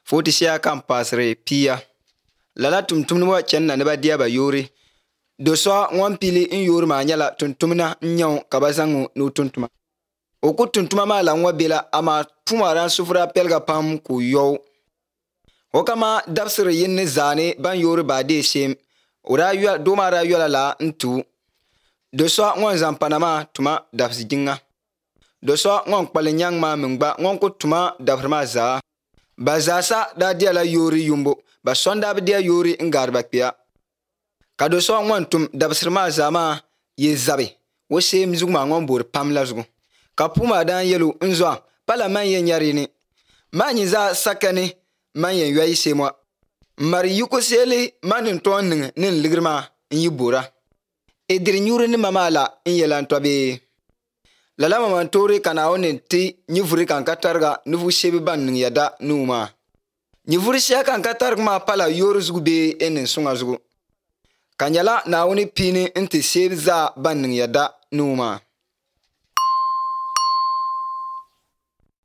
Foti shia kan pasre pia. Lala tumtumnwa chenna neba dia ba yori. Doso ngwan pili in yori ma nyala tumtumna nyaw kabazangu no tuntuma. Oku tuntuma ma la ngwa bela ama tumara sufra pelga pam ku yow. Hokama dabsir yin zane ban yori ba de shem. Ora yua domara yua la ntu. Doso ngwan zampanama tuma dabsi jinga. Doso ngwan kpalinyang ma mingba ngwan ku tuma dabrima za. Ba zasa da dia la yori yumbo. Ba sonda dia yori ngarba pia. Ka doso ngwan tum dabsirma zama ye zabe. Wo shem zugma ngwan bor pam la zugu. Ka puma dan yelu nzwa pala man yen yarini. Man za sakani man yen yoyi semwa. Mari yuko sele manin ton nin ligrima nyi bora. Ediri nyuri ni mamala nyelan tobe. Lala mamantori kana onin ti nyivuri kan katarga nufu shebi ban ning yada numa. Nyivuri shia kan katarga ma pala yoru zugu be enin sunga zugu. Kanyala na oni pini inti shebi za ban ning yada numa.